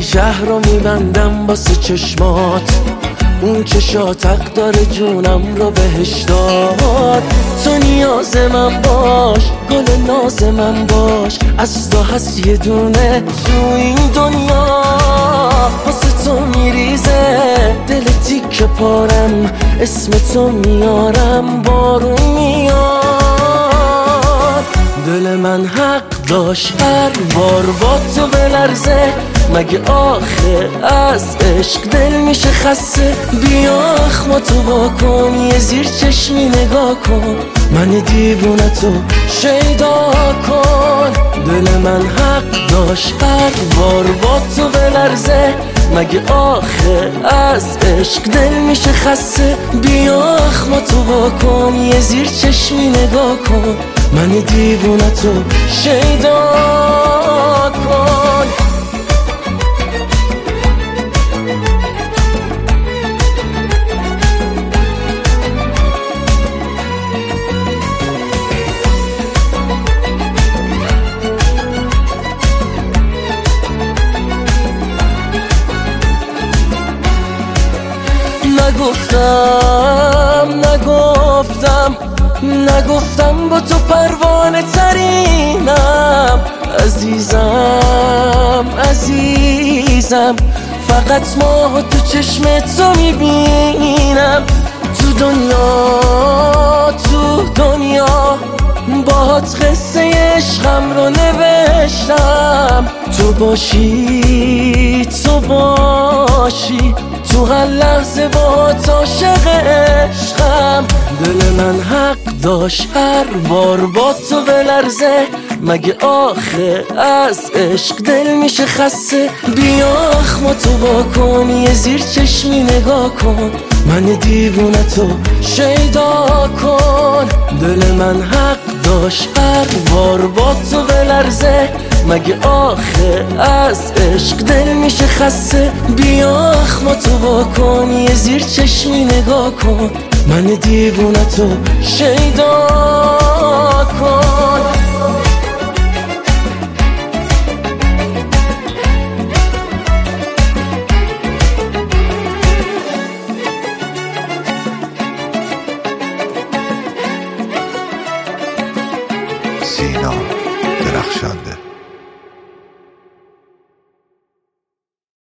شهر رو میبندم واسه چشمات، اون چشات حق داره جونم رو بهش داد. تو نیاز من باش، گل ناز من باش، از تو هست یه دونه تو این دنیا. واسه تو میریزه دل تیک پارم، اسم تو میارم بارون میاد. دل من حق داشت هر بار با تو بلرزه، مگه آخه از عشق دل میشه خسته؟ بیا اخماتو با کن، یه زیر چشمی نگاه کن، من دیوونه تو شیدا کن. دل من حق داشت هر بار با تو بلرزه، مگه آخه از عشق دل میشه خسته؟ بیا اخماتو با کن، یه زیر چشمی نگاه کن، من دیوونه تو شیدا کن. نگفتم با تو پروانه ترینم. عزیزم فقط ماه تو چشم تو میبینم. تو دنیا باهات قصه عشقم رو نوشتم. تو باشی تو هر لحظه باهات عاشق عشقم. دل من حق داشت هر بار با تو بلرزه، مگه آخه از عشق دل میشه خسته؟ بیا اخماتو با کن، یه زیر چشمی نگاه کن، من دیوونه تو شیدا کن. دل من حق داشت هر بار با تو بلرزه، مگه آخه از عشق دل میشه خسته؟ بیا اخماتو با کن، یه زیر چشمی نگاه کن، من دیوونه تو شیدا کن. سینا درخشان